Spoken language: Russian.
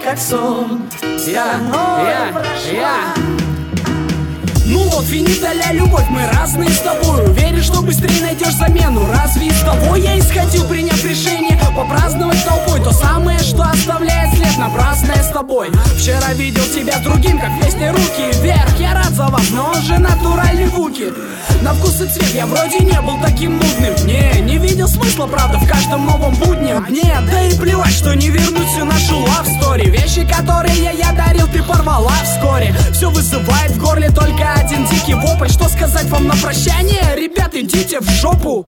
как сон. Я. Ну вот, финита ля любовь, мы разные с тобой. Уверен, что быстрее найдешь замену. Разве из того я исходил, приняв решение попраздновать толпой то самое, что оставляет след напрасное с тобой. Вчера видел тебя с другим, как в песне «Руки вверх». Я рад за вас, но он же натуральный вуки. На вкус и цвет я вроде не был таким нудным. Не видел смысла, правда, в каждом новом будне. Нет, да и плевать, что не вернуть всю нашу love story. Вещи, которые я дарил, ты порвала вскоре. Все вызывает в горле только один дикий вопль. Что сказать вам на прощание? Ребят, идите в жопу.